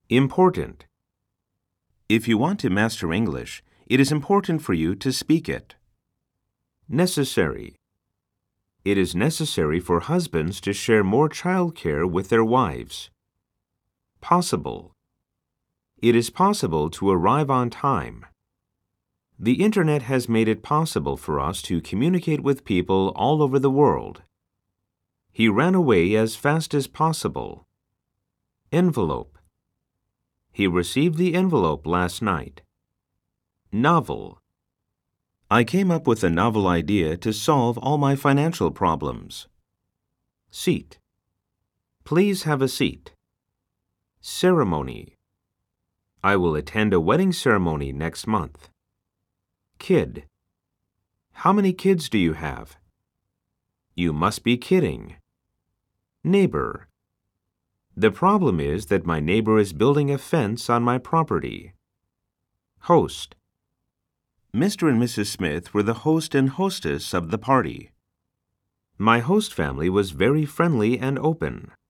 Important. If you want to master English, it is important for you to speak it. Necessary. It is necessary for husbands to share more childcare with their wives. Possible. It is possible to arrive on time. The Internet has made it possible for us to communicate with people all over the world. He ran away as fast as possible. Envelope. He received the envelope last night. Novel. I came up with a novel idea to solve all my financial problems. Seat. Please have a seat. Ceremony. I will attend a wedding ceremony next month. Kid. How many kids do you have? You must be kidding. Neighbor. The problem is that my neighbor is building a fence on my property. Host. Mr. and Mrs. Smith were the host and hostess of the party. My host family was very friendly and open.